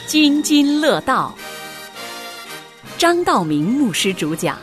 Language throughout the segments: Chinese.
津津乐道，张道明牧师主讲。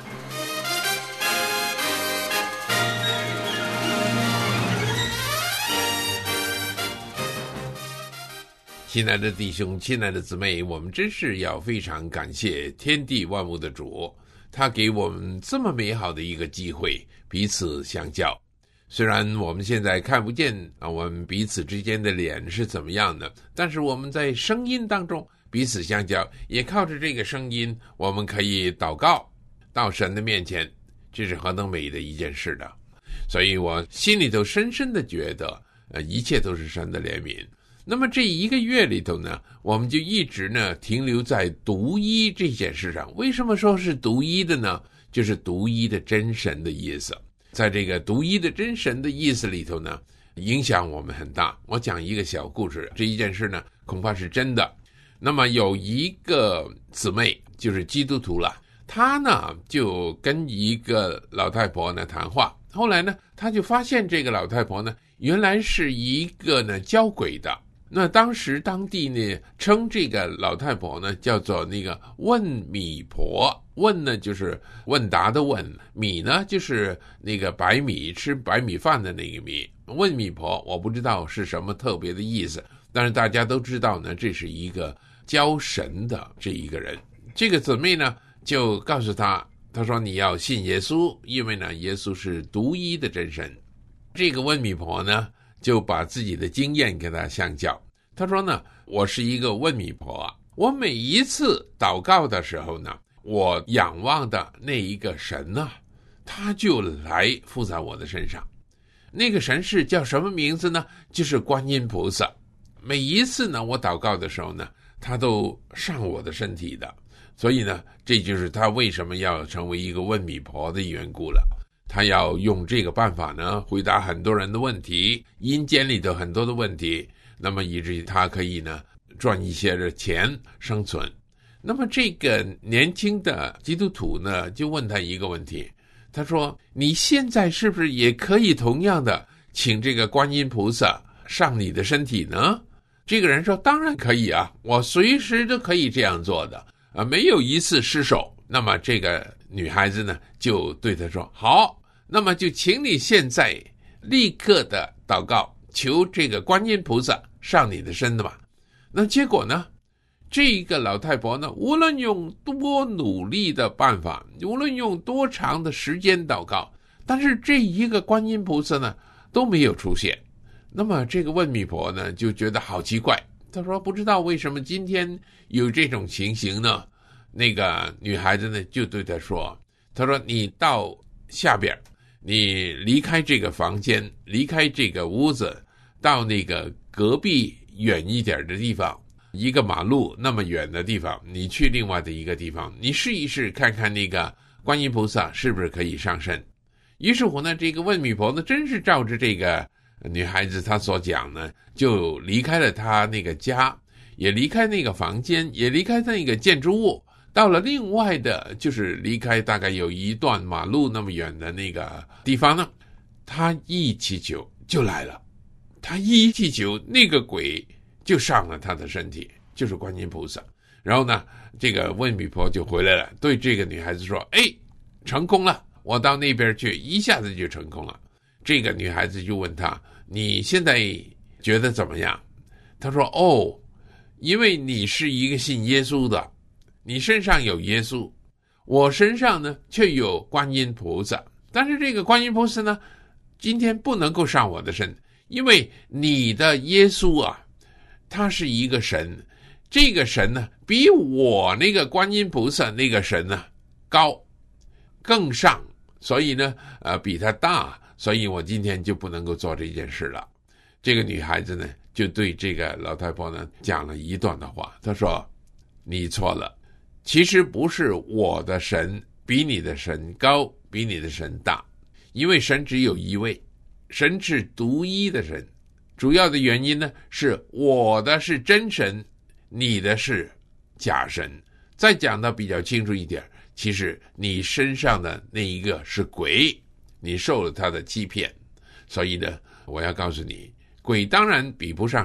亲爱的弟兄，亲爱的姊妹，我们真是要非常感谢天地万物的主，他给我们这么美好的一个机会，彼此相交。虽然我们现在看不见我们彼此之间的脸是怎么样的，但是我们在声音当中彼此相交，也靠着这个声音，我们可以祷告到神的面前，这是何等美的一件事的。所以我心里头深深的觉得一切都是神的怜悯。那么这一个月里头呢，我们就一直呢停留在独一这件事上。为什么说是独一的呢？就是独一的真神的意思。在这个独一的真神的意思里头呢，影响我们很大。我讲一个小故事，这一件事呢恐怕是真的。那么有一个姊妹，就是基督徒了，她呢就跟一个老太婆呢谈话。后来呢，她就发现这个老太婆呢原来是一个呢交鬼的。那当时当地呢称这个老太婆呢叫做那个问米婆。问呢就是问答的问，米呢就是那个白米，吃白米饭的那个米。问米婆我不知道是什么特别的意思，但是大家都知道呢，这是一个教神的这一个人。这个姊妹呢就告诉他说你要信耶稣，因为呢耶稣是独一的真神。这个问米婆呢就把自己的经验跟他相交。他说呢，我是一个问米婆啊，我每一次祷告的时候呢，我仰望的那一个神呢，他就来附在我的身上。那个神是叫什么名字呢？就是观音菩萨。每一次呢我祷告的时候呢，他都上我的身体的。所以呢，这就是他为什么要成为一个问米婆的缘故了。他要用这个办法呢回答很多人的问题，阴间里头很多的问题，那么以至于他可以呢赚一些的钱生存。那么这个年轻的基督徒呢就问他一个问题，他说你现在是不是也可以同样的请这个观音菩萨上你的身体呢？这个人说当然可以啊，我随时都可以这样做的没有一次失手。那么这个女孩子呢就对他说，好，那么就请你现在立刻的祷告，求这个观音菩萨上你的身的吧。那结果呢，这一个老太婆呢，无论用多努力的办法，无论用多长的时间祷告，但是这一个观音菩萨呢都没有出现。那么这个问米婆呢就觉得好奇怪，她说不知道为什么今天有这种情形呢。那个女孩子呢就对她说，她说你到下边，你离开这个房间，离开这个屋子，到那个隔壁远一点的地方，一个马路那么远的地方，你去另外的一个地方，你试一试看看那个观音菩萨是不是可以上身。于是乎呢，这个问米婆呢真是照着这个女孩子她所讲呢，就离开了她那个家，也离开那个房间，也离开那个建筑物，到了另外的就是离开大概有一段马路那么远的那个地方呢，他一祈求就来了。他一祈求，那个鬼就上了他的身体，就是观音菩萨。然后呢，这个问米婆就回来了，对这个女孩子说，成功了，我到那边去，一下子就成功了。这个女孩子就问他，你现在觉得怎么样？他说，因为你是一个信耶稣的，你身上有耶稣，我身上呢却有观音菩萨，但是这个观音菩萨呢今天不能够上我的身，因为你的耶稣啊，他是一个神，这个神呢比我那个观音菩萨那个神呢高更上，所以呢比他大，所以我今天就不能够做这件事了。这个女孩子呢就对这个老太婆呢讲了一段的话，她说你错了，其实不是我的神比你的神高，比你的神大，因为神只有一位，神是独一的神。主要的原因呢是我的是真神，你的是假神。再讲的比较清楚一点，其实你身上的那一个是鬼，你受了他的欺骗。所以呢，我要告诉你，鬼当然比不上神，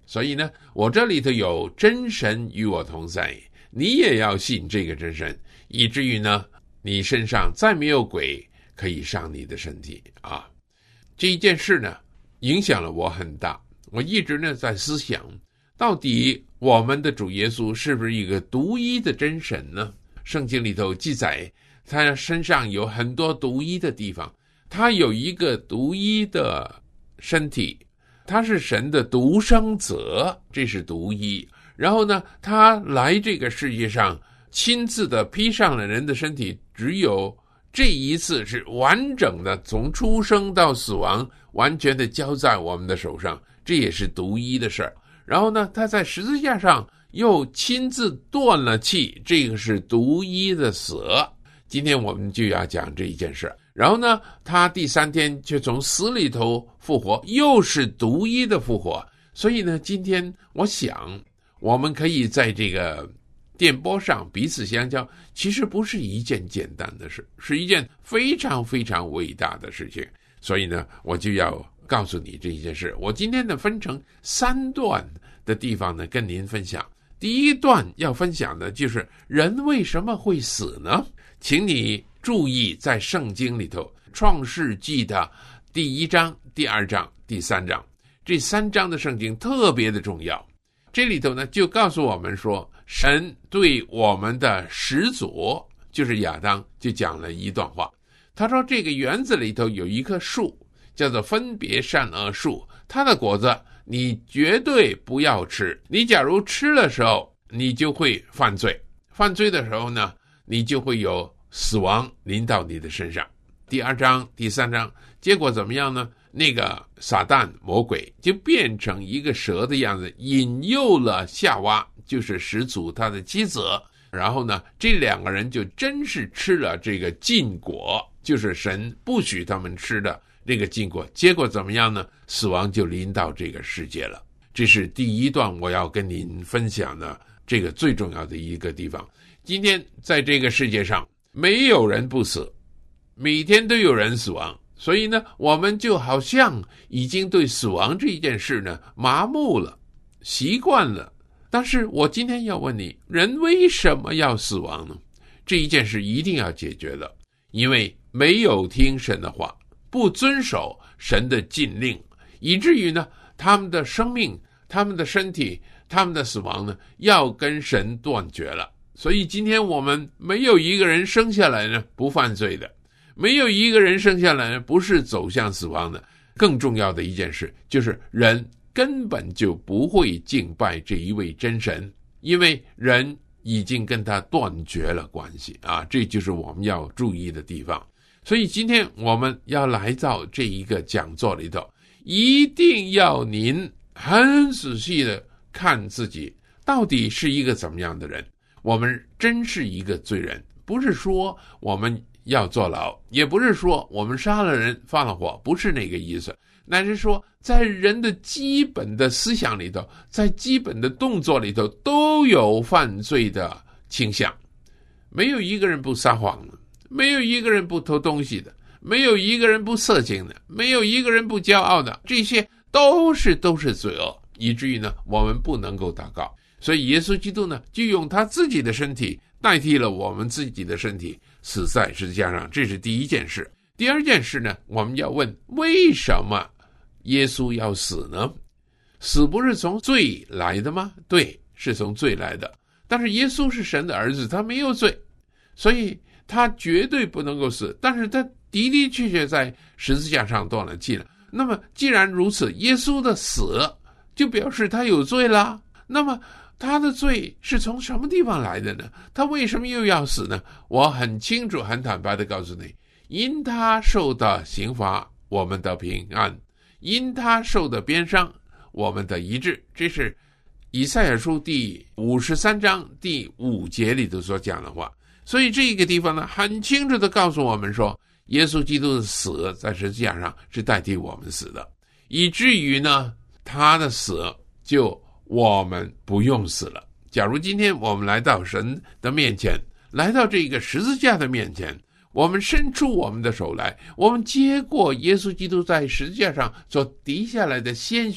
所以呢，我这里头有真神与我同在，你也要信这个真神，以至于呢，你身上再没有鬼可以伤你的身体啊。这一件事呢，影响了我很大。我一直呢在思想，到底我们的主耶稣是不是一个独一的真神呢？圣经里头记载，他身上有很多独一的地方，他有一个独一的身体，他是神的独生子，这是独一。然后呢，他来这个世界上亲自的披上了人的身体，只有这一次是完整的，从出生到死亡完全的交在我们的手上，这也是独一的事儿。然后呢，他在十字架上又亲自断了气，这个是独一的死。今天我们就要讲这一件事。然后呢，他第3天就从死里头复活，又是独一的复活。所以呢，今天我想我们可以在这个电波上彼此相交，其实不是一件简单的事，是一件非常非常伟大的事情。所以呢，我就要告诉你这一件事。我今天呢分成3段的地方呢跟您分享。第一段要分享的就是人为什么会死呢？请你注意在圣经里头，创世纪的第1章、第2章、第3章，这3章的圣经特别的重要。这里头呢就告诉我们说，神对我们的始祖就是亚当就讲了一段话。他说这个园子里头有一棵树叫做分别善恶树，它的果子你绝对不要吃，你假如吃的时候你就会犯罪，犯罪的时候呢你就会有死亡临到你的身上。第2章、第3章，结果怎么样呢？那个撒旦魔鬼就变成一个蛇的样子，引诱了夏娃，就是始祖他的妻子。然后呢，这2个人就真是吃了这个禁果，就是神不许他们吃的那个禁果。结果怎么样呢？死亡就临到这个世界了。这是第一段我要跟您分享的这个最重要的一个地方。今天在这个世界上没有人不死，每天都有人死亡，所以呢，我们就好像已经对死亡这一件事呢麻木了，习惯了。但是我今天要问你，人为什么要死亡呢？这一件事一定要解决的，因为没有听神的话，不遵守神的禁令，以至于呢，他们的生命、他们的身体、他们的死亡呢，要跟神断绝了。所以今天我们没有一个人生下来呢不犯罪的，没有一个人生下来呢不是走向死亡的。更重要的一件事就是人根本就不会敬拜这一位真神，因为人已经跟他断绝了关系啊，这就是我们要注意的地方。所以今天我们要来到这一个讲座里头，一定要您很仔细的看自己到底是一个怎么样的人。我们真是一个罪人，不是说我们要坐牢，也不是说我们杀了人放了火，不是那个意思，乃是说在人的基本的思想里头，在基本的动作里头都有犯罪的倾向。没有一个人不撒谎的，没有一个人不偷东西的，没有一个人不色情的，没有一个人不骄傲的，这些都是罪恶，以至于呢我们不能够祷告。所以耶稣基督呢就用他自己的身体代替了我们自己的身体，死在十字架上，这是第一件事。第二件事呢，我们要问为什么耶稣要死呢？死不是从罪来的吗？对，是从罪来的。但是耶稣是神的儿子，他没有罪，所以他绝对不能够死。但是他的的确确在十字架上断了气了。那么既然如此，耶稣的死就表示他有罪啦。那么他的罪是从什么地方来的呢？他为什么又要死呢？我很清楚很坦白的告诉你，因他受的刑罚我们得平安，因他受的鞭伤我们得医治。这是以赛亚书第53章第5节里头所讲的话。所以这个地方呢很清楚的告诉我们说，耶稣基督的死在十字架上是代替我们死的，以至于呢他的死就我们不用死了。假如今天我们来到神的面前，来到这个十字架的面前，我们伸出我们的手来，我们接过耶稣基督在十字架上所滴下来的鲜血，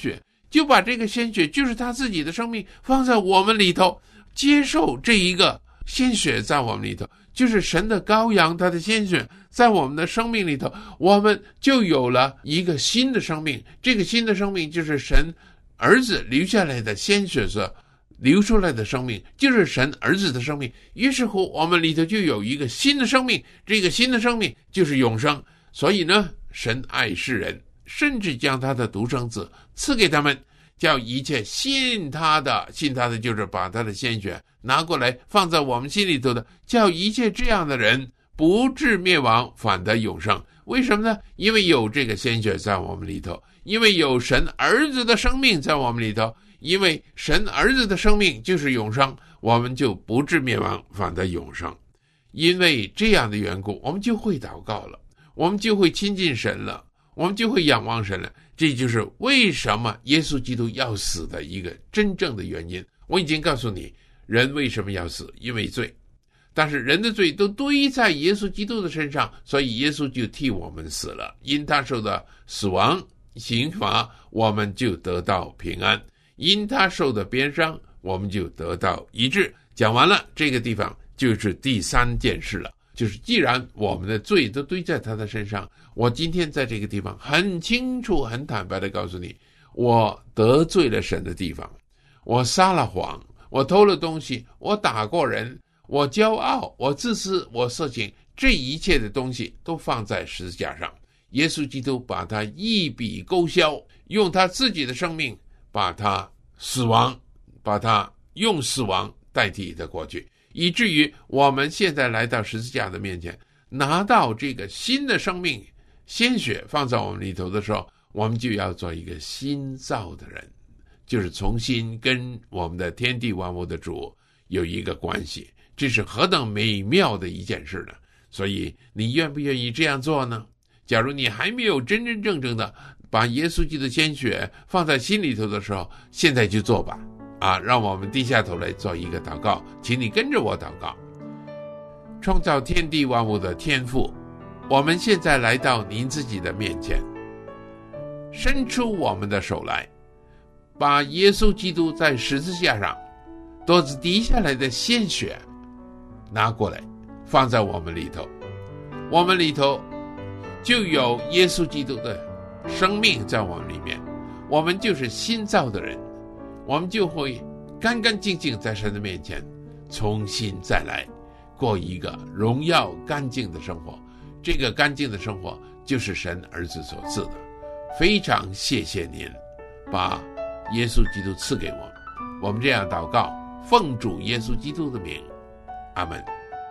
就把这个鲜血，就是他自己的生命放在我们里头，接受这一个鲜血在我们里头，就是神的羔羊，他的鲜血在我们的生命里头，我们就有了一个新的生命。这个新的生命就是神儿子留下来的鲜血所流出来的生命，就是神儿子的生命。于是乎我们里头就有一个新的生命，这个新的生命就是永生。所以呢，神爱世人，甚至将他的独生子赐给他们，叫一切信他的就是把他的鲜血拿过来放在我们心里头的，叫一切这样的人不至灭亡，反得永生。为什么呢？因为有这个鲜血在我们里头，因为有神儿子的生命在我们里头，因为神儿子的生命就是永生，我们就不至灭亡，反得永生。因为这样的缘故，我们就会祷告了，我们就会亲近神了，我们就会仰望神了。这就是为什么耶稣基督要死的一个真正的原因。我已经告诉你，人为什么要死？因为罪。但是人的罪都堆在耶稣基督的身上，所以耶稣就替我们死了。因他受的死亡刑罚，我们就得到平安；因他受的鞭伤，我们就得到医治。讲完了这个地方，就是第三件事了，就是既然我们的罪都堆在他的身上，我今天在这个地方很清楚很坦白的告诉你，我得罪了神的地方，我撒了谎，我偷了东西，我打过人，我骄傲，我自私，我色情，这一切的东西都放在十字架上。耶稣基督把它一笔勾销，用他自己的生命把它死亡，把它用死亡代替的过去，以至于我们现在来到十字架的面前，拿到这个新的生命鲜血放在我们里头的时候，我们就要做一个新造的人，就是重新跟我们的天地万物的主有一个关系。这是何等美妙的一件事呢？所以你愿不愿意这样做呢？假如你还没有真真正正的把耶稣基督的鲜血放在心里头的时候，现在就做吧。让我们低下头来做一个祷告，请你跟着我祷告。创造天地万物的天父，我们现在来到您自己的面前，伸出我们的手来，把耶稣基督在十字架上多子滴下来的鲜血拿过来放在我们里头，我们里头就有耶稣基督的生命在我们里面，我们就是新造的人，我们就会干干净净在神的面前重新再来过一个荣耀干净的生活。这个干净的生活就是神儿子所赐的。非常谢谢您把耶稣基督赐给我们，我们这样祷告，奉主耶稣基督的名，阿们。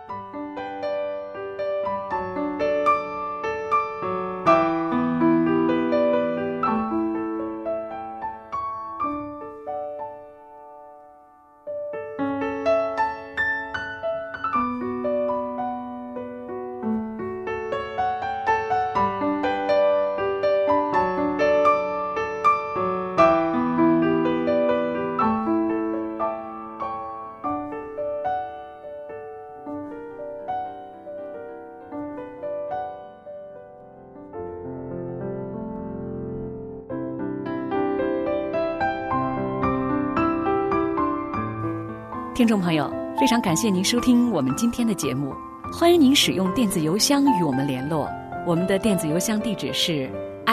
听众朋友，非常感谢您收听我们今天的节目，欢迎您使用电子邮箱与我们联络。我们的电子邮箱地址是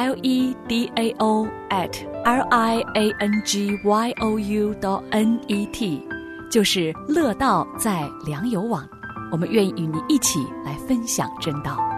ledao@liangyou.net， 就是乐道在良友网。我们愿意与您一起来分享真道。